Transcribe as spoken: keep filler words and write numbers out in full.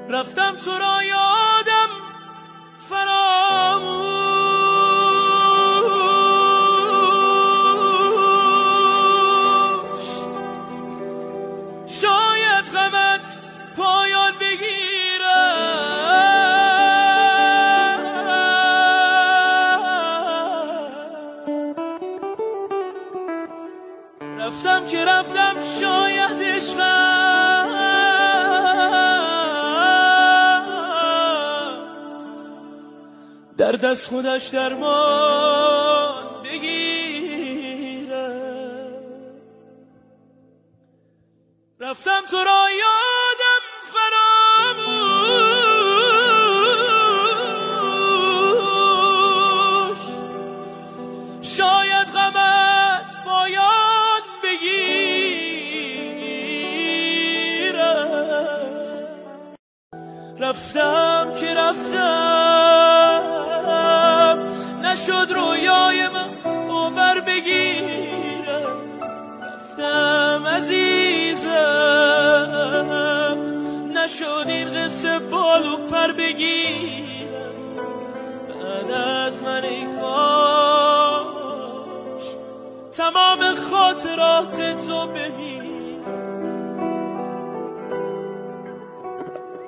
رفتم تو را یادم فراموش، شاید غمت پایان بگیره، رفتم که رفتم شاید عشقم در دست خودش درمان بگیره. رفتم تو را یادم فراموش، شاید غمت پایان بگیره. رفتم که رفتم نشد رویای من باور بگیره، رفتم عزیزم نشد این قصه بال و پر بگیره. بعد از من ای کاش تمام خاطرات تو ببینم،